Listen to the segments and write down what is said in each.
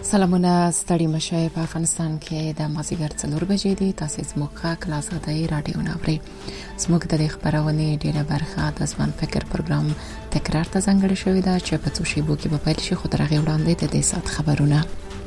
سلامونه ستړي مشه په افغانستان کې د مازیګر 4 بجې دي. تاسو زموږه کلاس غدای رادیو ناوړي زموږ د خبرونه ډیره برخه د ځوان فکر پروګرام تکرار ته ځانګړی شوی دا چې په څو شیبو کې په پیل شي خو ترغه وړاندې د دې سات خبرونه.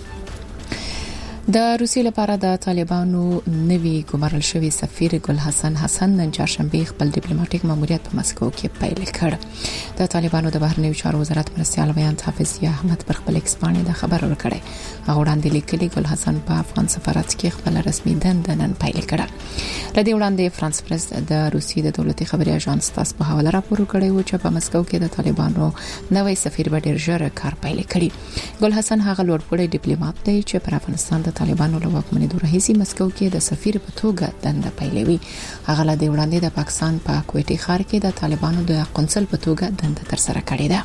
د روسیې لپاره د طالبانو نوی ګمارل شوی سفیر ګل حسن حسن نن چهارشنبه خپل ډیپلوماټیک ماموریت په مسکو کې پیل کړ. د طالبانو د بهرنیو چارو وزارت مرستيال بیان حافظ احمد پر خپل ایکس باندې د خبر ورکړی. هغه وړاندې لیکلي ګل حسن په افغان سفارت کې خپل رسمي دنده نن پیل کړه. لدې وړاندې فرانس پریس د روسیې د دولتي خبري اژانس تاس په حواله راپور کړی و چې په مسکو کې د طالبانو نوی سفیر به ډیر ژر کار پیل کړي. ګل حسن هغه لوړپوړی ډیپلوماټ دی چې پر افغانستان د طالبانو له واکمنۍ راهیسې مسکو کې د سفیر په توګه دنده پیلوي. هغه له دې وړاندې د پاکستان په کوټي ښار کې د طالبانو د قونسل په توګه دنده ترسره کړې ده.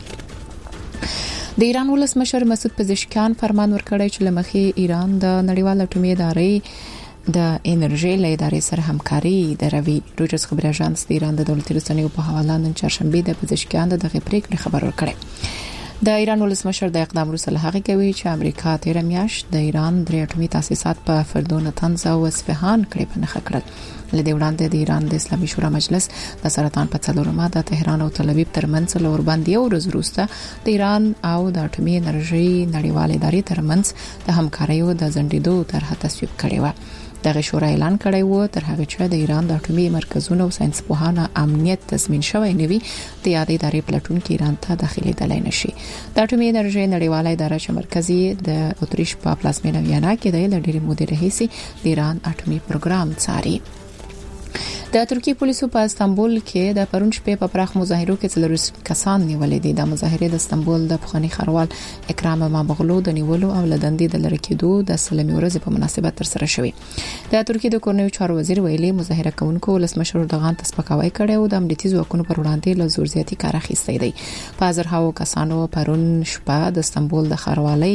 د ایران ولسمشر مسعود پزشکیان فرمان ورکړی چې لمخې ایران د نړیوال اټومي ادارې د انرژي له ادارې سره همکاري دروي. رویټرز خبري اژانس د ایران د دولتي رسنیو په حواله نن چهارشنبه د پزشکیان دغه پریکړه خبر ورکړي. د ایران ولسمشر د اقدام وروسته له هغه کوي چې امریکا تیر میاشت د ایران درې اټومي تاسیسات په فردو نتنز او اصفهان کړي په نخښه کړل. لدې وړاندې د ایران د اسلامي شورا مجلس د سرطان په څلورمه د تهران او تل ابیب ترمنځ له ورباندې ورځ وروسته د ایران او د اټومي انرژي نړیوال ادارې ترمنځ د همکاریو د ځنډېدو طرحه تصویب کړې و. دغه شورا اعلان کړی و تر هغه چې د ایران د اټومي مرکزونو او ساينس پوهانه امنیت تضمین شوی نوي د یادې ادارې پلاتون کې ایران ته داخلي دلای نشي. د اټومي انرژي نړیواله اداره چې مرکزي د اتریش په پلازمینه ویانا کې د ډېری مودې راهیسې د ایران اټومي پروګرام څاري. د ترکی پولیسو په استانبول کې د پرون شپې په پراخ مظاهرو کې 4 کسان نیولې دي. د مظاهره د استانبول د پخوانی خروال اکرام امامغلو د نیولو او لدندې د لری کېدو د سلمي ورځې په مناسبت تر سره شوې. د ترکی د کورنیو چارو وزیر ویلي مظاهره کوونکو ولسمشر اردوغان تسپکاوی کړي او د امنیتي ځواکونو پر وړاندې له زور زیاتی کار اخیستی دی. په زرهاو کسانو پرون شپه د استانبول د خروالۍ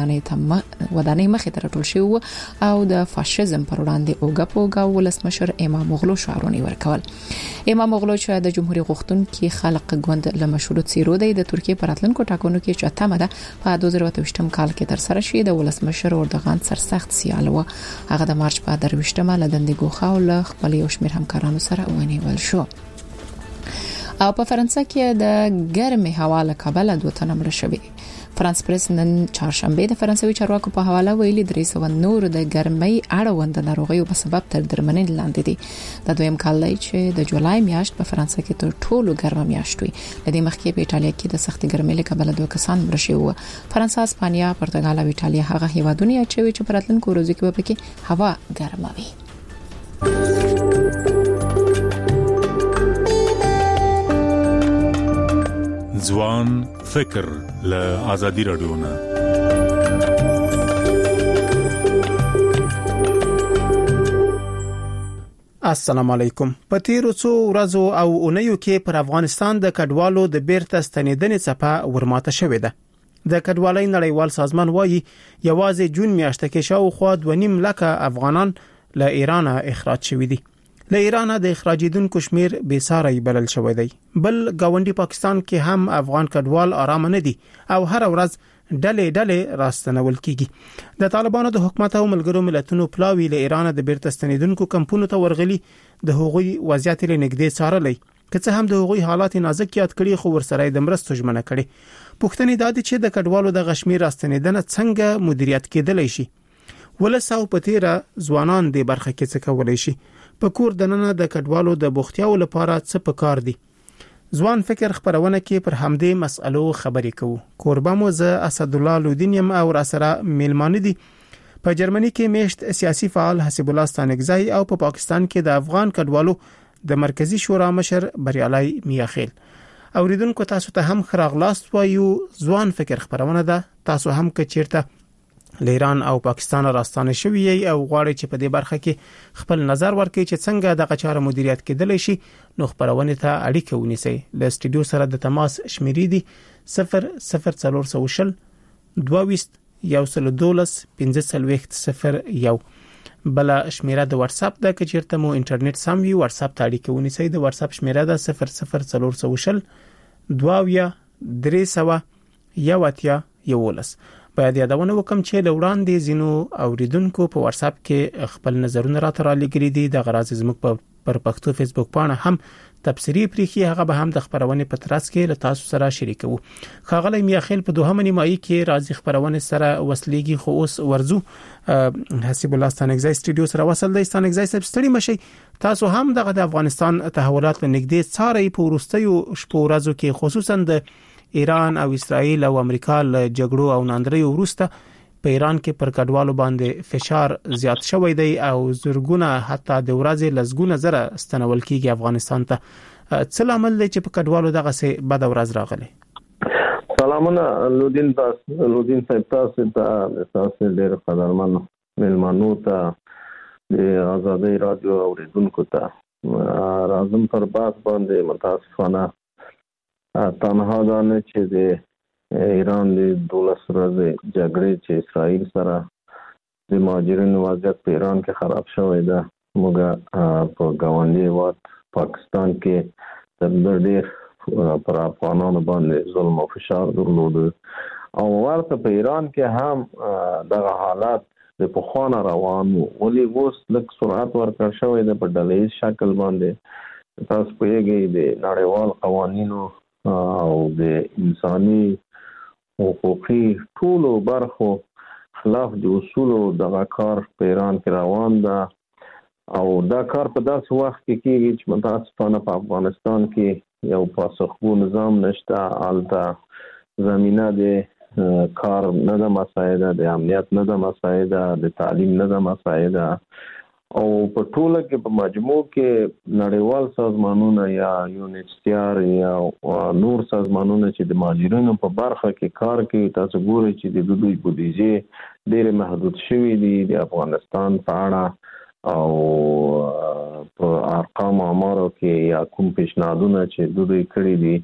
ودانۍ مخې ته راټول شو او د فاشیزم پر وړاندې اوګه ولسمشر امامغلو شعارونه ورکول. امامغلو چې د جمهوریت غوښتونکو خلق غوند له مشروط سیرو دی د ترکیه پر اتلونکو ټاکنو کې چاتمه ده په 2023 کال کې تر سره شي. د ولسمشر اردوغان سرسخت سیال و. هغه د مارچ په 28مه لدندې ګوخه او له خپل یو شمېر همکارانو سره ونیول شو. او په فرانسه کې د ګرمې هوا له کبله 2 تنه مړه شوي. فرانس پریس نن چهارشنبه د فرانسوي چارواکو په حواله ویلي 300 نور د ګرمۍ اړوند ناروغیو په سبب تر درملنې لاندې دي. د دویم کال دی چې د جولای میاشت په فرانسه کې تر ټولو ګرمه میاشت وي. د دې مخکې په ایتالیا کې د سخت ګرمۍ له کبله 2 کسان مړه شوي وو. فرانسه، اسپانیا، پرتګال او ایتالیا هغه هیوادونه چې په راتلونکو ورځو کې به کې هوا ګرمه وي. ځوان فکر له آزادي رادیو نه. السلام علیکم. په تیرو څو ورځو او اونیو کې پر افغانستان د کډوالو د بیرته ستنیدنې څپه ورماته شوې ده. د کډوالۍ نړیوال سازمان وایي یوازې جون میاشته کې شاوخوا 2.5 لک افغانان له ایران اخراج شوي دي. له ایران د اخراجیدونکو شمیر بے ساري بلل شوی دی. بل گاونډي پاکستان کې هم افغان کډوال آرام نه دي او هر ورځ ډلې راستنول کیږي. د طالبانو د حکومت او ملګرو ملتونو پلاوی له ایران د بیرته ستنیدونکو کمپونو ته ورغلي د هغوی وضعیت له نږدې څارلې. که څه هم د هغوی حالات نازک یاد کړي خو ورسره د مرستو ژمنه کړي. پوښتنې دا دي چې د کډوالو د غشمیر راستنیدنه څنګه مدیریت کېدلی شي. ولساو پتیره ځوانان د برخه کې څه کولای شي. په کور دننه د کډوالو د بوختیاو لپاره څه پکار دي. ځوان فکر خبرونه کې پر همدې مسألو خبرې کوو. کوربه مو زه اسد الله لودینیم او را سره میلمانه دي. په جرمني کې میشت سیاسي فعال حسب الله ستانګزای او په پاکستان کې د افغان کډوالو د مرکزی شورا مشر بریالای میاخیل. اوریدونکو تاسو ته هم خراغلاست وایو. ځوان فکر خبرونه ده. تاسو هم که چیرته ایران او پاکستان راستانه شوی او غواړي چې په دې برخه کې خپل نظر ورکړي چې څنګه د غچاره مدیریت کېدلی شي نو خبرونه ته اړیکه ونیسئ. له سټوډیو سره د تماس شمیرې دي 00400 22 112 1501. بل شمیره د واتس اپ د کچیرته مو انټرنیټ سم وي واتس اپ ته اړیکه ونیسئ. د واتس اپ شمیره ده 00400 22 311. باید یادونه وکم چې لوړاندې زینو اوریدونکو په واتس اپ کې خپل نظرونه راته لګري دي د غراض زموږ پر پښتو فیسبوک پاڼه هم تبصری پریخي هغه به هم د خبرونه په ترڅ کې له تاسو سره شریکو. خاغلی میاخیل په دوهمه نیمایي کې راځي خبرونه سره وسلېږي خو اوس ورزو حسیب الله ستانګزای سټډیو سره وصل دی. ستانګزای سب ستړي مشي تاسو هم د افغانستان تحولات لنګدې څاري په ورستیو شپو ورځو کې خصوصا د ایران او اسرائیل او امریکا له جګړو او ناندریو وروسته په ایران کې پر کډوالو باندې فشار زیات شوی دی او زرګونه حتی د ورځې لزګونه زره ستنول کیږي افغانستان ته. څه عمل دی چې په کډوالو دغه څه بد ورځ راغلی؟ سلامونه لودین صاحب، تاسو ته ډېر قدرمن ملمنو ته د آزادۍ رادیو اوریدونکو ته راځم پر بحث باندې. متاسفانه تنها دا نه چې د ایران د 12 ورځې جګړې چې اسرائیل سره د مهاجرینو وضعیت په ایران کې خراب شوی ده، موږ په ګاونډي هیواد پاکستان کې تر ډېر پر افغانانو باندې ظلم او فشار درلود او ورته په ایران کې هم دغه حالات د پخوانه روان وو، ولې اوس لږ سرعت ورکړ شوی ده په ډلهیز شکل باندې. تاسو پوهیږئ د نړیوال قوانینو او د انساني حقوقي ټولو برخو خلاف د اصولو دغه کار په ایران کې روان ده او دا کار په داسې وخت کې کېږي چې متاسفانه په افغانستان کې یو پاسخگو نظام نشته. هلته زمینه د کار نه ده مساعده، د امنیت نه ده مساعده، د تعلیم نه ده مساعده او په ټوله کې په مجموع کې نړیوال سازمانونه یا یونیسیار یا نور سازمانونه چې د مهاجرینو په برخه کې کار کوي، تاسو ګورئ چې د دوی بودیجه ډېر محدود شوی دی د افغانستان په اړه او په ارقام امارو کې یا کوم پیشنهادونه چې دوی کړی دي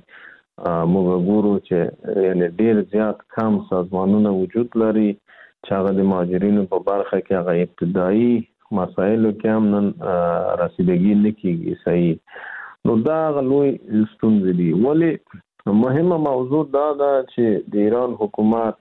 موږ ګورو چې یعنی ډېر زیات کم سازمانونه وجود لري چې هغه د مهاجرینو په برخه کې هغه ابتدایي مسایلو کې هم نن رسیدګي نه کیږي صحیح. نو دا لوی ستونزې دي. ولې مهمه موضوع دا ده چې د ایران حکومت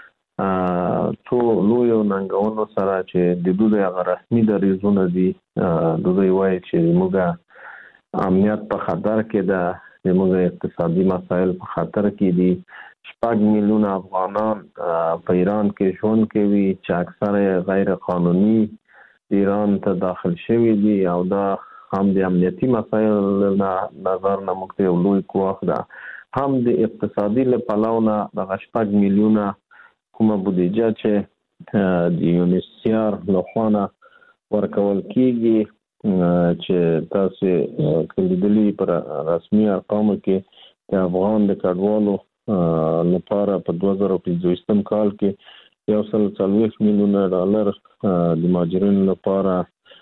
څو لوی ننګونو سره چې د دوی هغه رسمي دریځونه دي، دوی وایي چې موږ امنیت په خطر کې ده، موږ اقتصادي مسایل په خطر کې دي. 6 میلیونه افغانان په ایران کې ژوند کوي چې اکثره غیر قانوني ایران ته داخل شوی دي او دا هم د امنیتي مسایل نظر نه موږ ته لوی کوخ ده، هم د اقتصادي لپاره نه د 6 میلیونه کومه بودیجه چې د یونیسیار لخوا ورکول کیږي چې تاسو کلیدلی پر رسمي ارقامو کې د افغان د کډوالو لپاره په 2025 کال کې 140 میلیونه ډالر د مهاجرینو لپاره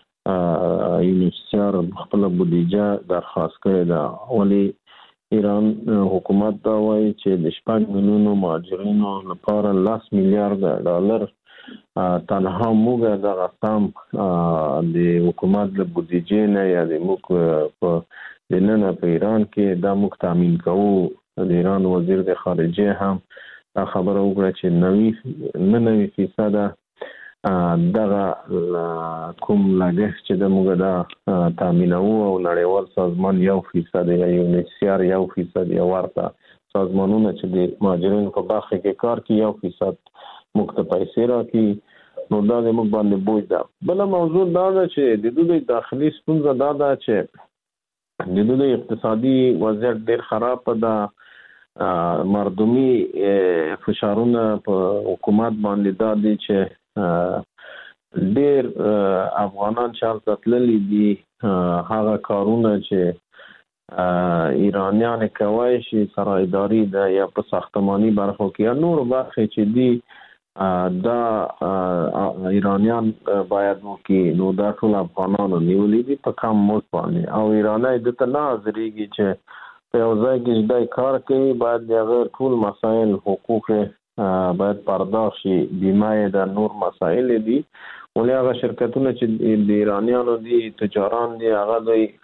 یونیسیار خپل بودیجه درخواست کړې ده. ولې ایران حکومت دا وایي چې د 6 میلیونو مهاجرینو لپاره 10 میلیارډ ډالر تنها موږ دغه سم د حکومت د بودیجې نه یا د موږ په دننه په ایران کې دا موږ تامین کوو. د ایران وزیر د خارجه هم دا خبره وکړه چې 90% دغه کوم لګښت چې د موږ دا تامینو او نړیوال سازمان 1% یا یونیسیار 1% یا ورته سازمانونه چې د مهاجرینو په برخه کې کار کوي 1% موږ ته پیسې راکړي. نو دا د موږ باندې بوج ده. بل موضوع دا ده چې د دوی داخلي ستونزه دا ده چې د دوی اقتصادي وضعیت ډېر خراب ده. مردمی فشارونه په حکومت باندې دا دي چې ډېر افغانان چې هلته تللي دي هغه کارونه چې ایرانیان کوي شي سرایداري ده یا په ساختماني برخو کې یا نور برخې چې دي دا ایرانیان باید وکړي. نو دا ټول افغانانو نیولي دي په کم مزد باندې او ایرانی دته نه حاضرېږي چې په یو ځای کې چې کار کوي باید د هغه ټول مسایل حقوق باید پرداخت شي، بیمه د نور مسایل دي. ولې هغه شرکتونه چې د ایرانیانو دي تجاران دي هغه دوی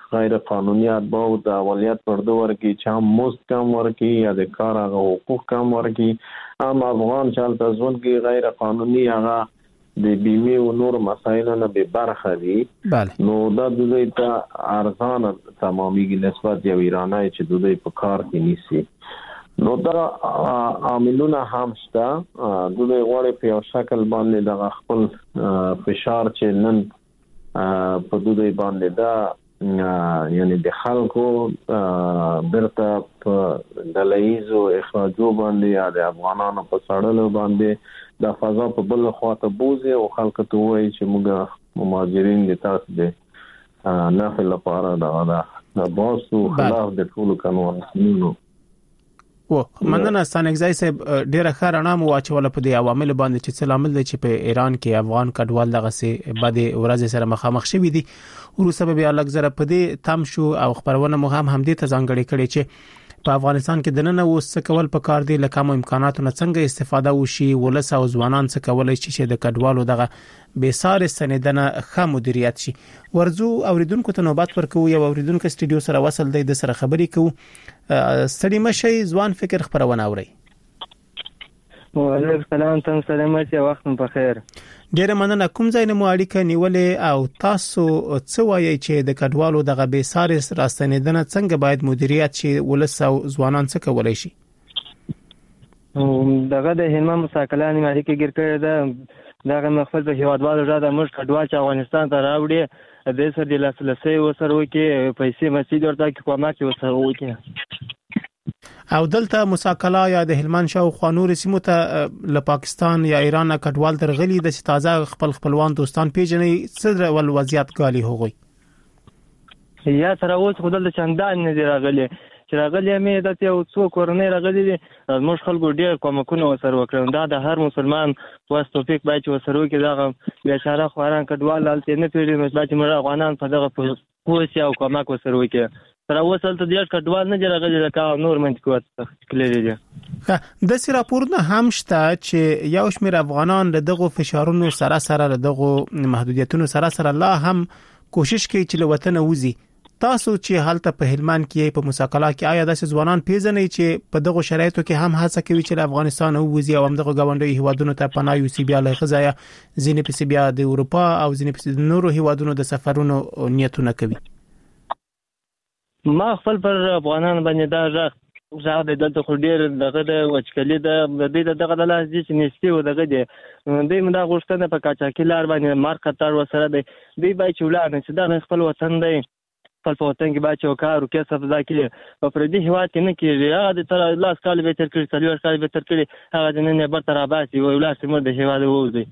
غیر قانوني اتباع د اولیت پرده ورکی چې مزد کم ورکی یا د کار هغه حقوق کم ورکی هم افغان چالت ازون کې غیر قانوني هغه د بیمه او نور مسایل نه به برخه دي نو دا د دوی ته ارزان تمامي نسبت یو ایرانی چې دوی په کار کې نیسي نو دا عاملونه هم شته دوی غواړي په یو شکل باندې د خپل فشار چې نن په دوی باندې دا یعنی د خلکو برته په دلایزو اخراجو باندې یا د افغانانو په سړلو باندې د فضا په بل خواته بوزي او خلک ته وایي چې موږ مهاجرین د تاسو د نفل لپاره دا باسو خلاف د ټول قانونونو و مننه ستانګزای صاحب ډیره خارانه مو واچول په دې عوامل باندې چې څه لامل دي چې په ایران کې افغان کډوال دغه سي بعد ورځ سره مخامخ شوي دي ورسره بیا لږ زره په دې تم شو او خبرونه مو هم دې ته ځانګړي کړي چې په افغانستان کې د نن اوس کول په کار دی لکه مو امکاناتو نه څنګه استفاده وشي ولس او ځوانان څه کولای شي چې د کډوالو دغه بیسار سندنه ښه مدیریت شي ورزو اوریدونکو ته نوبت ورکو یو اوریدونکو استودیو سره وصل دی د سره خبرې کوو ستړي مشي ځوان فکر خبرونه اوري وعلیکم السلام تم سلامت یا وخت په خیر ډیره مننه کوم ځای نه مو اړیکه نیولې او تاسو څه وایي چې د کډوالو دغه بیسار راستنیدنه څنګه باید مدیریت شي ولس او ځوانان څه کولای شي دغه د هلمند مساکلان اړیکه ګر کړی ده دغه مخفل په هیوادوالو راځه موږ کډوال چې افغانستان ته راوړي د سر د لاسلسي وسره وکي پیسې مسجد ورته کې کومه کې وسره وکي او دلته مساکلا یا د هلمند شاو خانور سیمو ته له پاکستان یا ایران کډوال درغلي د تازه خپلوان دوستان پیژنې صدر ول وضعیت غالي هوغي یا تر اوس خدای د چندان نه دی راغلي چې راغلي مې د یو څو کورنۍ راغلي دي موږ خلکو ډیر کومکونه وسره وکړو دا د هر مسلمان واس توفیق باید وسره وکړي دا بیچاره خواران کډوال لالته نه پیړي چې موږ افغانان په دغه پوسیا او کومک وسره وکړي تر اوسه ته ډیر کډوال نه راغلي لکه نور منځ کوت کلیری دي د سی راپورونه هم شته چې یو شمېر افغانان له دغه فشارونو سره دغه محدودیتونو سره لا هم کوشش کوي چې له وطن وځي تاسو چې حالت په هلمند کې په مساکلا کې آیا د ځوانان پیژنې چې په دغه شرایطو کې هم هڅه کوي چې افغانستان وځي او هم دغه غونډې هیوادونو ته پناه یوسي بیا له غزایا ځینې په بیا د اروپا او ځینې په نورو هیوادونو د سفرونو نیتونه کوي ما خپل پر افغانان باندې دا ځا د دلته خو ډیر دغه د وچکلي د دغه د لاس دي چې نشته و دغه دي دوی موږ غوښتنه په کاچاکي لار باندې مار خطر وسره دی دوی باید چولار نه چې دا خپل وطن دی خپل وطن کې باید چوکار او کسب دا کې په پردي هوا کې نه کېږي هغه د تر لاس کال به تر کړی تلور کال به تر کړی هغه د نن به تر اباسي وی لاس مر د هوا د وځي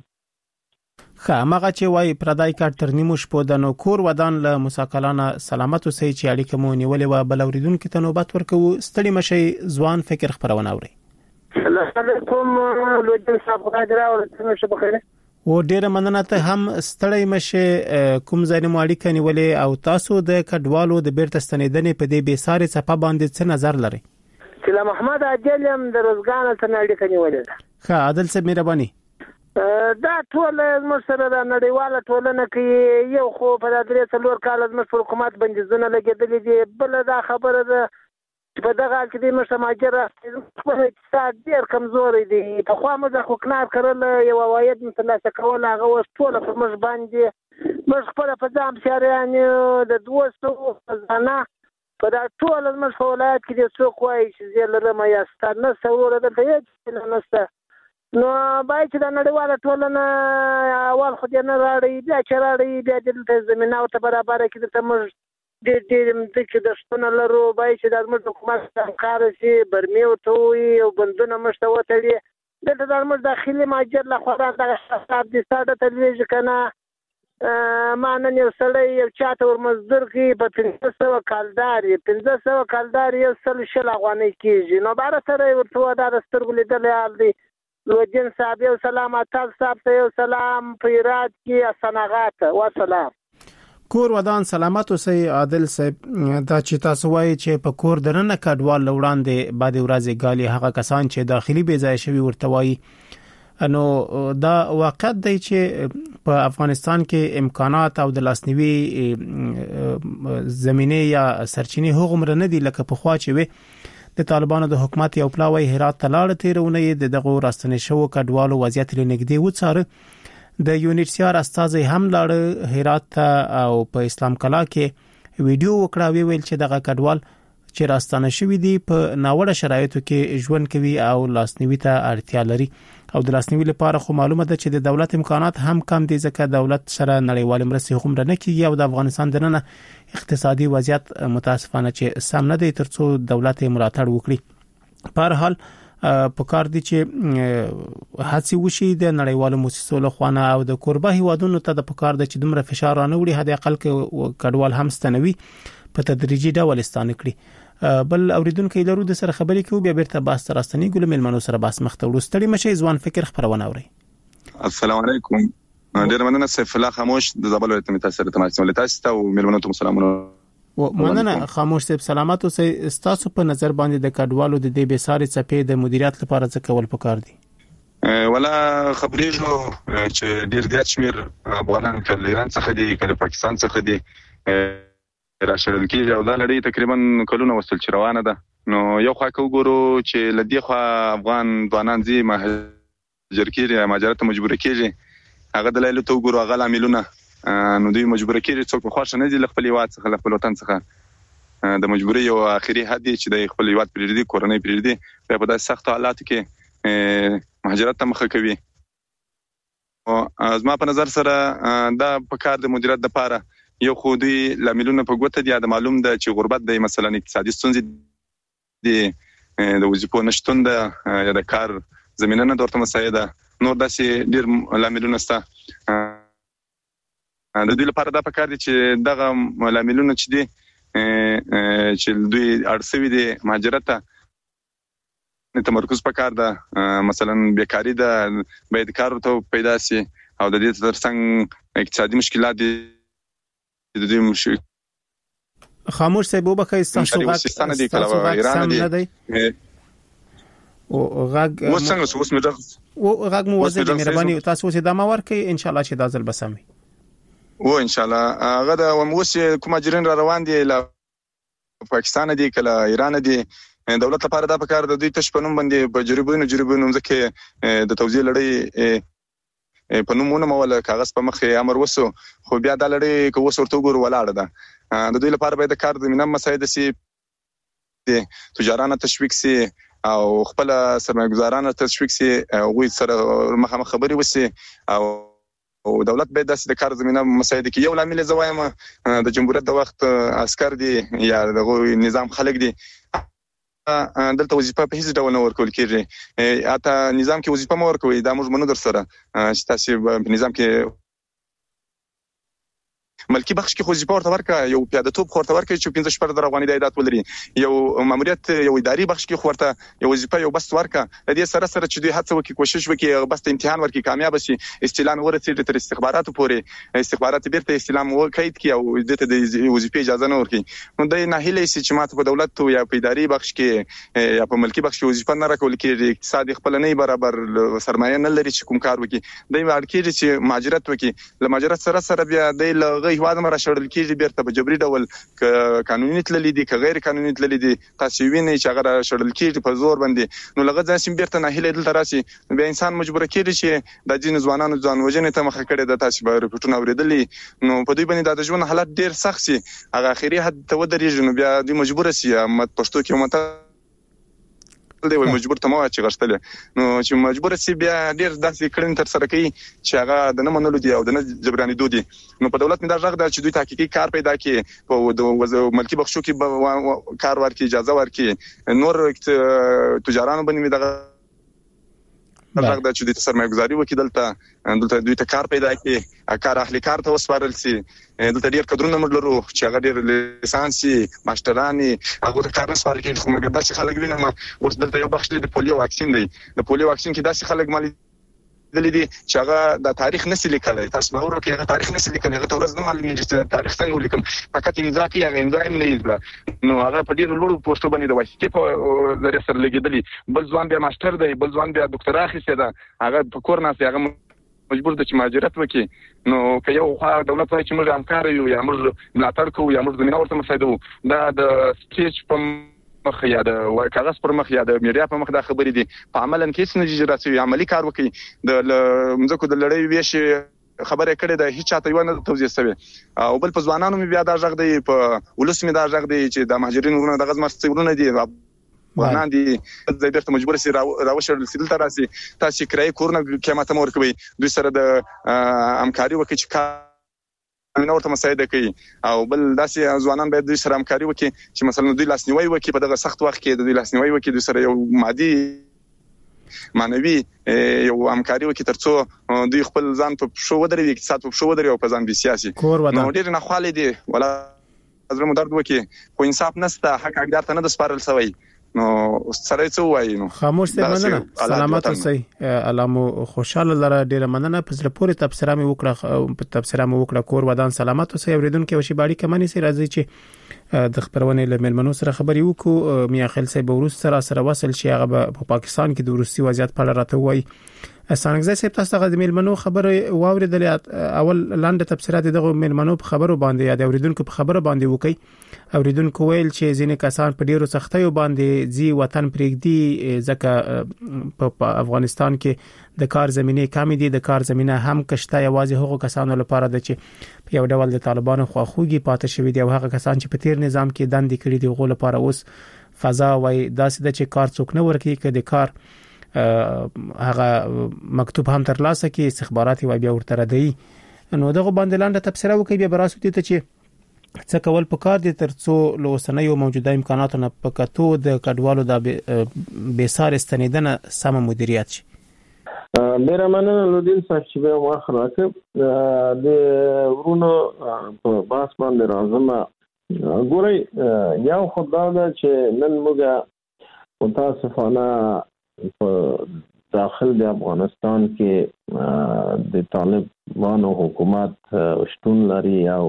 خامغه چې وای پردای کار تر نیمو شپو د نو کور ودان له مساکلانه سلامت اوسې چې اړیکه مو نیولې و بل اوریدونکو ته نوبت ورکو ستړي مشي ځوان فکر خبرونه اوري السلام علیکم لوجن صاحب خدای دراو څه بخیر و ډیره مننه ته هم ستړی مشي کوم ځای مو اړیکه نیولې او تاسو د کډوالو د بیرته ستنیدنې په دې بیسارې صفه باندې څه نظر لري چې محمد عادل هم د روزګان ته اړیکه نیولې ښه عادل صاحب مهرباني دا ټول مسره د نړیواله ټولنه کې یو خو په درې څلور کال د حکومت بندیزونه لګیدلې دي بل دا خبره ده چې په دغه کې د مشماجر خپل اقتصاد ډیر کمزوري دي په خوا موږ خو کار کړل یو واید مثلا کول هغه وس ټول په مش باندې مش خپل په ځام شریان د 200 ځنا په دا ټول مش ولایت کې د څوک وایي چې زیلره ما یاست نه سوره د هیڅ نه نسته نو باید چې د نړیواله ټولنه اول خو دې نه راړي بیا چې راړي بیا د زمينه او ته برابر کې د موږ د دې د شتون لرو باید چې د موږ حکومت کار شي برمي او توي او بندونه مشته وتړي د موږ داخلي ماجر له خوا د حساب د ساده تلويزیون کنه مانن یو سړی یو چاته ورمزدور کې په 1500 کالداري 1500 کالداري یو سل شل افغانۍ کېږي نو بار سره ورته دا سترګو لیدل حال دی لوجن صاحب یو سلام اتل صاحب ته یو سلام پیرات کې سنغات و سلام کور ودان سلامت اوسې عادل صاحب دا چې تاسو وایي چې په کور درنه کډوال لوړاندې بعد ورځې غالي هغه کسان چې داخلي بې ځای شوی ورته وایي نو دا واقعیت دی چې په افغانستان کې امکانات او د لاسنیوي زمينه یا سرچینې هغومره نه دي لکه په خوا چې وي د طالبانو د حکومت یو پلاوی هرات تلاړ تیرونه دغه راستنې شو کډوالو وضعیت لنګدي وڅاره د یونیسیار استاذ هم لاړ هرات او په اسلام کلا کې ویډیو وکړه ویل چې دغه کډوال چې راستانه شوی دي په ناوړه شرایطو کې ژوند کوي او لاسنیوي ته اړتیا لري او د لاسنیوي لپاره خو معلومه ده چې د دولت امکانات هم کم دي ځکه دولت سره نړیوال مرستې هم نه کوي او د افغانستان دننه اقتصادي وضعیت متاسفانه چې سم نه دی ترڅو دولت ملاتړ وکړي په هر حال په کار دي چې هڅه وشي د نړیوالو مؤسسو له خوانه او د کوربه هیوادونو ته د پکار د چې دومره فشار نه وړي هدا اقل کې کډوال هم ستنوي په تدریجي ډول ستانه کړي بل اوریدونکو لرو د سره خبرې کوي بیا بیرته باس ترستنی ګل ملمنو سره باس مخته ورستړي مشه ځوان فکر خبرونه اوري السلام علیکم ډیر مننه سیف الله خاموش د زابل ولایت متاثر تماسي ولایت ته او ملمنو ته سلامونه مننه خاموش سیف سلامات اوسئ تاسو په نظر باندې د کډوالو د دې بساري چپې د مدیریت لپاره څه کول پکار دي ولا خبرېږو چې ډیر زیات شمیر افغانان کله ایران څخه دي کله پاکستان څخه دي راشدل کېږي او دا لړۍ تقریبا کلونه وصل چې روانه ده نو یو خوا کو ګورو چې لدی خو افغان ځوانان زی مهاجر کېږي مهاجرت مجبور کېږي هغه د لایلو تو ګورو هغه عاملونه نو دوی مجبور کېږي څوک خوښ نه دي خپل یوات څخه خپل وطن څخه د مجبوري یو اخري حد چې د خپل یوات پریږدي کورنۍ پریږدي په داسې سخت حالات کې مهاجرت ته مخه کوي او زما په نظر سره دا په کار د مدیریت لپاره یو خو دوی لاملونه په ګوته دي د معلوم ده چې غربت د مثلا اقتصادي ستونزې دي د وظیفو نشټون ده یا د کار زمينه نه درته مساعده نور داسې ډیر لاملونه سته د دې لپاره دا په کار دي چې دغه لاملونه چې دي چې دوی اړسوي دي مهاجرت ته تمرکز پکار ده مثلا بیکاری ده باید کار ته پیدا سي او د دې ترڅنګ اقتصادي مشکلات دي د دې مشکل خاموش صاحب وبخښه تاسو غږ سم نه دی او غږ وڅنګه اوس مې او غږ مو وځي مهرباني تاسو چې دا ما ورکي ان شاء الله چې دا ځل بسامي و ان شاء الله هغه د وموس کوم اجرین را روان دي له پاکستان دي کله ایران دي دولت لپاره دا په کار د دوی تشپنوم باندې په جریبونو ځکه د توزیع لړۍ په نومونه مولا کاغذ په مخ امر وسو خو بیا د لړۍ کو وسورته ګور ولاړه ده د دوی لپاره باید کار د مینه مساعده سي تجارانه تشویق سي او خپل سرمایه‌ګزارانه تشویق سي او غوي سره مخه خبري وسي او دولت باید د کار زمينه مساعده کوي یو لامل زوایم د جمهوریت د وخت عسكر دي یا د نظام خلک دي دلته وظیفه په هیڅ ډول نه ورکول کېږي اته نظام کې وظیفه مو ورکوي دا موږ منو در سره چې تاسو په نظام کې ملکی بخش کې وظیفه ورته ورکا یو پیاده توپ ورته ورکا چې 15 شپږ در افغاني د عیدات ولري یو ماموریت یو اداري بخش کې ورته یو وظیفه یو بس ورکا د دې سره چې دوی هڅه وکړي کوشش وکړي بس امتحان ورکړي کامیاب شي استعلام ورسېږي تر استخباراتو پورې استخبارات بیرته استعلام وکړي کی او دته د وظیفې اجازه نه ورکړي نو د ناهیلې سي چې ماته په دولت یا په اداري بخش کې یا په ملکی بخش کې وظیفه نه راکول کېږي اقتصادي خپل نه برابر سرمایه نه لري چې کوم کار وکړي د اړ کېږي چې مهاجرت وکړي ل مهاجرت سره بیا د لغه هیواد مر شړل کېږي بیرته په جبري ډول ک قانوني تللی دي ک غیر قانوني تللی دي تاسو وینئ چې هغه شړل کېږي په زور باندې نو لغه ځان سیم بیرته نه هله دلته راسي بیا انسان مجبور کېږي چې د جن ځوانانو ځان وژنې ته مخه کړي د تاسو به رپورټونه اوریدلې نو په دوی باندې د ژوند حالت ډیر سخت سي هغه اخیری حد ته ودرېږي نو بیا دوی مجبور سي مت پښتو کې مت دی مجبور ته مو چې غشتل نو چې مجبور سي بیا ډیر داسې کړن تر سره کوي چې هغه د نه منلو دي او د نه جبراني دي نو په دولت مې دا ځغ د چې دوی تحقیقي کار پیدا کړي په ملکی بخشو کې کار ورکړي اجازه ورکړي نور تجارانو باندې دغه ځغ د چې د سرمایه‌ګزاري وکیدلته دوی ته کار پیدا کړي کار اهلي کار ته وسپارل سي دلته ډیر کډرونه مړلرو چې هغه ډیر لیسانسي ماسترانی هغه ته کار وسپارل کېږي خو موږ داسې خلک وینم اوس دلته یو بخش د پولیو واکسین دی د پولیو واکسین کې داسې خلک مالي دلی دي چې هغه د تاریخ نسل لیکلی تاسو نور کې هغه تاریخ نسل لیکلی هغه ورځ نه معلومیږي چې تاریخ څنګه ولیکم فقط امضا کې هغه امضا هم نه ایستله نو هغه په ډیرو لوړو پوسټو باندې د واسطې په ذریعہ سره لګیدلی بل ځوان بیا ماستر دی بل ځوان بیا ډاکټر اخیسته ده هغه په کور نه هغه مجبور د چې مهاجرت وکړي نو که یو خو دولت وايي چې موږ همکار یو یا موږ ملاتړ کوو یا موږ زمينه ورته مساعدو دا د سټیج په مخ یا د کاغذ پر مخ یا د میډیا په مخ دا خبرې دي په عملاً کې څه نتیجه راځي عملی کار وکړي د مزکو د لړۍ ویش خبره کړې ده هیڅ چاته یو نه توضیح شوی او بل په ځوانانو مې بیا دا ژغ دی په ولس مې دا ژغ دی چې د مهاجرینو ورونه د غزمر څورونه دي افغانان دي د بیرته مجبور سي راوشل سیدل تراسي تاسو کرای کورونه قیمت مور کوي دوی سره د همکاري وکړي چې نو ورته مساعده کوي او بل داسې ځوانان باید دوی سره همکاري وکړي چې مثلا دوی لاسنیوي وکړي په دغه سخت وخت کې دوی لاسنیوي وکړي دوی سره یو مادي معنوي یو همکاري وکړي ترڅو دوی خپل ځان په شو ودري اقتصاد په شو ودري او په ځان بي سیاسي نو ډیر نه خالي دي ولا زړه درد وکړي خو انصاف نشته حق حقدار ته نه د سپارل سوی نو سره څه وایي نو خاموش ته مننه سلامات اوسئ علامو خوشاله لره ډیره مننه په زړه پورې تبصره مې وکړه کور ودان سلامات اوسئ اوریدونکو وشي باړي کمنې سي راځي چې د خبرونه له ملمنو سره خبري وکړو میا خل سي بوروس سره وصل شي هغه په پاکستان کې د روسي وضعیت په اړه راته وایي اسانګزه سي تاسو د ملمنو خبره واوریدل اول لاندې تبصرات دغه ملمنو په خبرو باندې یا د اوریدونکو په خبره باندې وکي اوریدونکو ویل چې ځینې کسان په ډیرو سختیو باندې ځي وطن پرېږدي ځکه په افغانستان کې د کار زمينه کم دي د کار زمينه هم کشته یوازې هغو کسانو لپاره د چې په یو ډول د طالبانو خواخوږي پاتې شوی دی او هغه کسان چې په تیر نظام کې دندې کړې دي غو لپاره اوس فضا وای داسې د چې کار څوک نه ورکړي کې د کار هغه مکتوب هم تر لاسه کې استخباراتي و بیا ورته ردی نو دغه باندې لاندې تبصره وکي بیا براسو دي ته چې څه کول پکار دي ترڅو لوسنۍ او موجوده امکاناتو نه پکاتو د کډوالو د بیسار استنیدنه سم مدیریت شي ډیر مننه لودین صاحب چې به واخ راکې د ورونو په باس باندې راځم ګورئ یو خدای دا چې نن موږ متاسفانه په داخل د افغانستان کې د طالبانو حکومت شتون لري او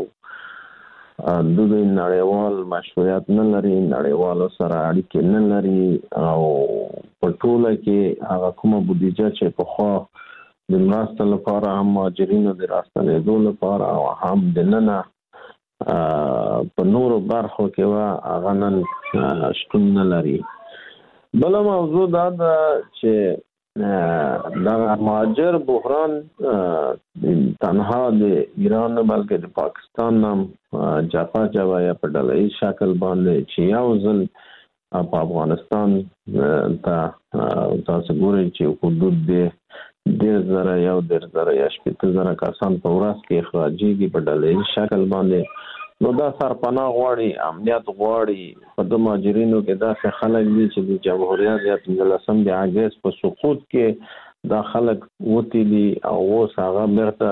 د دوی نړیوال مشروعیت نه لري نړیوالو سره اړیکې نه لري او په ټوله کې هغه کومه بودیجه چې په خو د مرستې لپاره هم مهاجرینو د راستنېدو لپاره او هم د ننه په نورو برخو کې هغه نن شتون نه لري بل موضوع دا چې دا مهاجر بحران تنها د ایران نه بلکې د پاکستان هم جاپا یا په ډله‌ای شکل باندې چې یو ځل په افغانستان ته تاسو ګورئ چې حدود د 10,000 یا 15,000 کسان په ورځ کې اخراجيږي په ډله‌ای شکل باندې نو دا سرپناه غواړي امنیت غواړي په د مهاجرینو کې دا خلک دي چې د جمهوریت یا 15 د اگست په سقوط کې دا خلک وتی دي او اوس هغه برته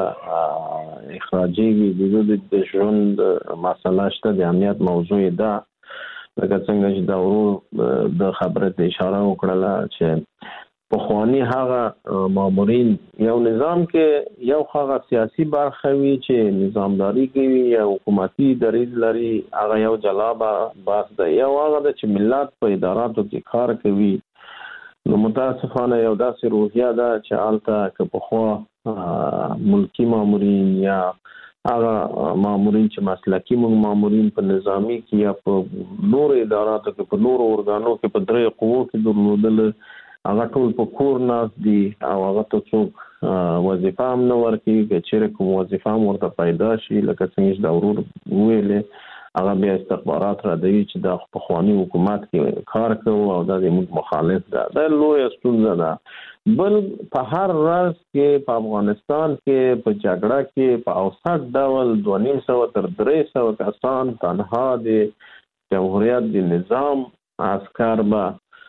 اخراجي د ژوند مسله شته د امنیت موضوع ده لکه څنګه چې دا د خبره اشاره وکړه چې په خواني هغه مامورین یو نظام کې یو هغه سیاسي برخه وی چې نظامداري کوي یا حکومتي دریض لري هغه یو جلابه باس ده یو هغه چې ملت په اداراتو کې کار کوي نو متاسفانه یو داسې روحیه ده چې الته که په خو ملکی مامورین یا هغه مامورین چې مسلکی مامورین په نظامی کې یا په نور اداراتو کې په نور ارګانو کې په درې قوو کې درلودل هغه ټول په کور ناس دي او هغه ته څوک وظیفه هم نه ورکوي که چیرې کوم وظیفه هم ورته پیدا شي لکه څنګه چې د ورور ویلې هغه بیا استخبارات را دوي چې د پخواني حکومت کې کار کوي او دا د موږ مخالف ده دا لوی ستونزه ده بل په هر راز کې په افغانستان کې په جګړه کې په اوسط ډول 250 تر 300 کسان تنها د جمهوریت د نظام عسكر به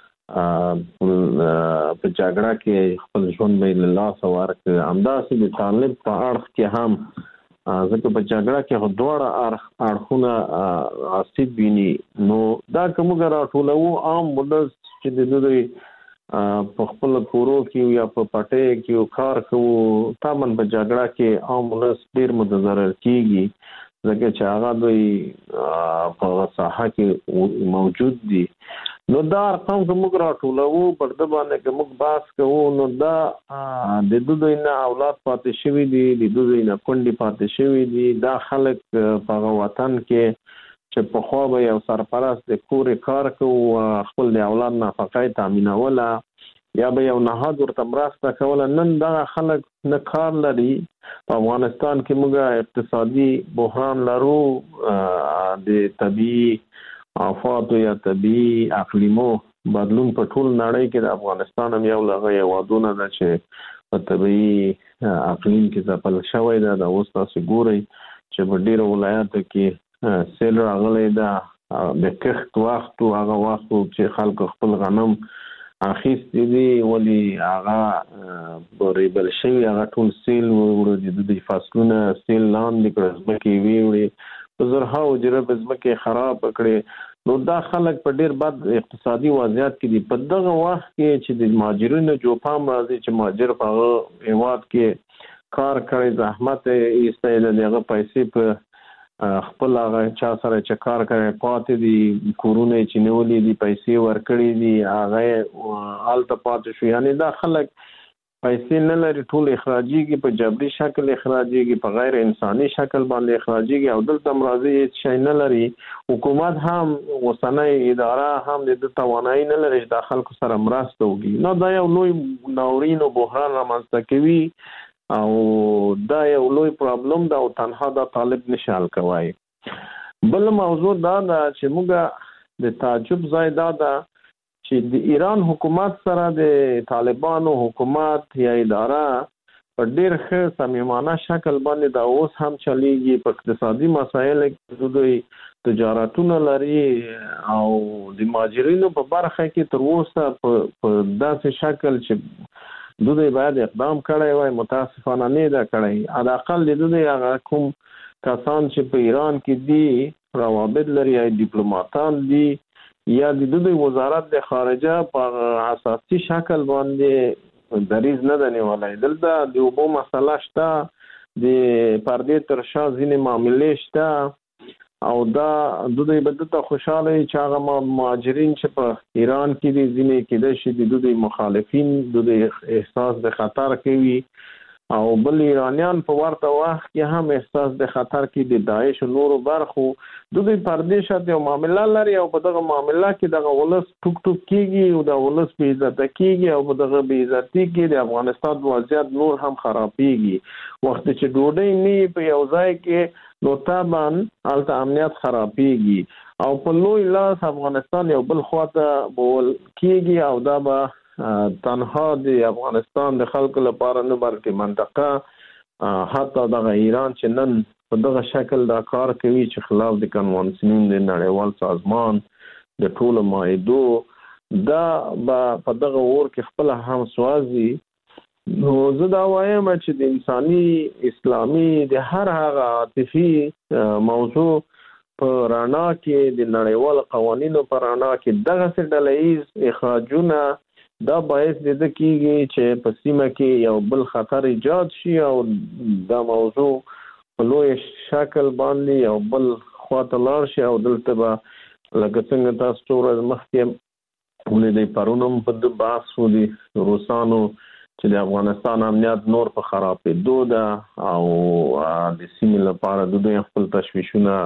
په جګړه کې خپل ژوند به له لاسه ورکړي همداسې د طالب په اړخ کې هم ځکه په جګړه کې دوه اړخونه آسیب ویني نو دا کومه راټولو عام ولس چې د دوی په خپل کورو کې یا په پټي کې کار کوو تامن په جګړه کې عام ولس ډیر متضرر کیږي ځکه چې هغه دوی په ساحه کې موجود دي. نو دا ارقام کوم راټولو پر د باندې کوم باس کوو نو دا د دوی نه اولاد پاتې شوی دي د دوی نه کونډي پاتې شوی دي. دا خلک په وطن کې چې په خو به یو سرپرست د کور کار کوو خپل د اولاد نفقه تامینوله یا به یو نهاد ورته مرسته کوله. نن دا خلک نه کار لري. په افغانستان کې موږ اقتصادي بحران لرو د طبيعي آفات یا طبيعي اقلیمو بدلون په ټول نړۍ کې د افغانستان هم یو لغه یوادونه ده چې په طبيعي اقلیم کې ځپل شوی ده. د اوس تاسو ګورئ چې په ډیرو ولایاتو کې سیل راغلی ده د کښت وخت او هغه وخت چې خلکو خپل غنم اخیستي دي ولی هغه ریبل شوی هغه ټول سیل وړي د فصلونه سیل لاندې کړل ځمکې ویوړي په زرهاو جرب ځمکې خراب کړي. نو دا خلک په ډیر بد اقتصادي وضعیت کې دي. په دغه وخت کې چې د مهاجرینو جوپام راځي چې مهاجر په هیواد کې کار کوي زحمت ایستل دغه پیسې په خپل هغه چا سره چې کار کوي پاتې دي کورونه چې نیولې دي پیسې ورکړي دي هغه الته پاتې شو. یعنی دا خلک پیسې نه لري ټول اخراجيږي په جبري شکل اخراجيږي په غیر انساني شکل باندې اخراجيږي او دلته مرضی شي نه لري. حکومت هم وسنۍ اداره هم د توانایي نه لري د خلکو سره مرسته وکړي. نو دا یو لوی ناورین او بحران رامنځته کوي او دا یو لوی پرابلم دا او تنها دا طالب نشال کوي. بل موضوع دا چې موږ د تعجب ځای دا چې د ایران حکومت سره د طالبانو حکومت یا اداره په ډیر ښه صمیمانه شکل باندې دا اوس هم چلیږي. په اقتصادي مسایلو کې دوی تجارتونه لري او د مهاجرینو په برخه کې تر اوسه په داسې شکل چې دوی باید اقدام کړی وای متاسفانه نه دا کړی. على اقل دوی هغه کوم کسان چې په ایران کې دي روابط لري یا ډیپلوماټان دي یا د دوی وزارت د خارجه په اساسي شکل باندې دریز نه دی نیولای. دلته د اوبو مسله شته د پردې تر شا ځینې معاملې شته او دا دوی به دته خوشاله چې هغه مهاجرین چې په ایران کې دي ځینې کېدای شي د دوی مخالفین دوی احساس د خطر کوي او بل ایرانیان په ورته وخت کې هم احساس د خطر کې د داعش او نورو برخو دوی پردې شته او معاملې لري او په دغه معاملې کې دغه ولس ټوک ټوک کیږي او د ولس په عزت کیږي او په دغه به عزتي کې د افغانستان وضعیت نور هم خرابېږي. وخت چې ډوډۍ نه په یو ځای کې نو طبعاً الته امنیت خرابېږي او په لوی لاس افغانستان یو بل خواته بول کیږي او دا به تنها د افغانستان د خلکو لپاره نه بلکې منطقه حتی دغه ایران چې نن په دغه شکل دا کار کوي چې خلاف د کنوانسیون د نړیوال سازمان د ټولو معاهدو دا به په دغه اور کې خپل هم سوازي. نو زه دا وایم چې د انساني اسلامي د هر هغه عاطفي موضوع په رڼا کې د نړیوال قوانینو په رڼا کې دغه څه ډلهیز اخراجونه دا باعث د کېږي چې په سیمه کې یو بل خطر ایجاد شي او دا موضوع په لوی شکل باندې یو بل خواته لاړ شي او دلته به لکه څنګه تاسو ټول مخکې ولې پرونم په بحث ودي روسانو چې د افغانستان امنیت نور په خرابېدو ده او د سیمې لپاره دوی خپل تشویشونه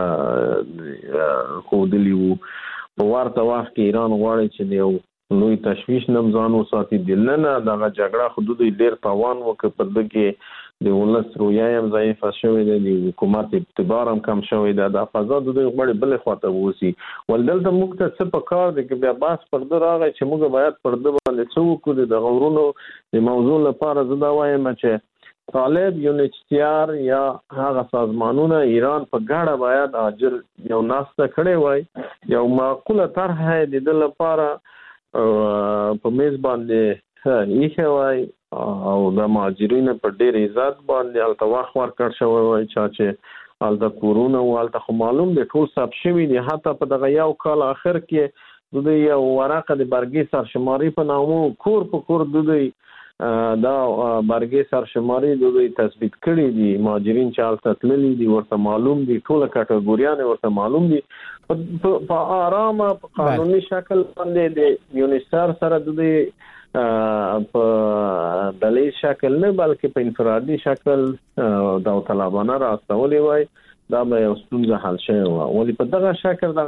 ښودلي وو. په ورته وخت کې ایران غواړي چې د یو لوی تشویش نه ځان وساتي. دلته دغه جګړه خو دوی ډېر تاوان وکړ په دغه کې د ولس رویه هم ضعیفه شوې ده د حکومت اعتبار هم کم شوی ده. د فضا دوی غواړي بل خواته ووسی ولدلته موږ ته څه په کار دي چې بیا باس پرده راغی چې موږ باید پرده باندې څه وکړو د غورونو د موضوع لپاره. زه دا وایم چې طالب یونیچتیار یا هغه سازمانونه ایران په ګډه باید اجر یو ناسته کړي وای یو معقوله طرح د دې لپاره په میز باندې ایښه وای او د مهاجرینو په ډېر عزت باندې الته وخت ورکړ شوی وای چې الته کورونه او الته خو معلوم دي ټول ثبت شوي دي. حتی په دغه یو کال اخر کې د یو ورقه د برګي سرشماري په نامو کور په کور د دا برګي سرشماري د تثبیت کړي دي مهاجرین چې حالت تللي دي ورته معلوم دي ټول کټګوریان ورته معلوم دي په آرامه په قانوني شکل باندې د یونیسار سره د په دلیل شکل نه بلکې په انفرادي شکل داوطلبانه راستولې وای دا به یو ستونزه حل شي ولې په دغه شکل